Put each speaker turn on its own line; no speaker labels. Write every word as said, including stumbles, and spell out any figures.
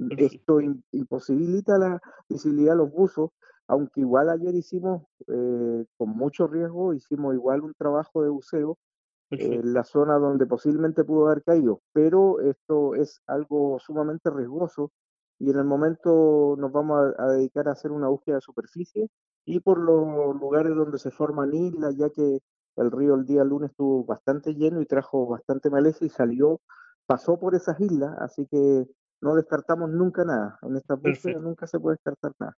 Esto
Perfecto.
im imposibilita la visibilidad a los buzos, aunque igual ayer hicimos, eh, con mucho riesgo, hicimos igual un trabajo de buceo en
Perfecto.
la zona donde posiblemente pudo haber caído, pero esto es algo sumamente riesgoso y en el momento nos vamos a a dedicar a hacer una búsqueda de superficie y por los lugares donde se forman islas, ya que el río el día lunes estuvo bastante lleno y trajo bastante maleza y salió pasó por esas islas, así que no descartamos nunca nada. En estas búsquedas
Perfecto.
nunca se puede descartar nada.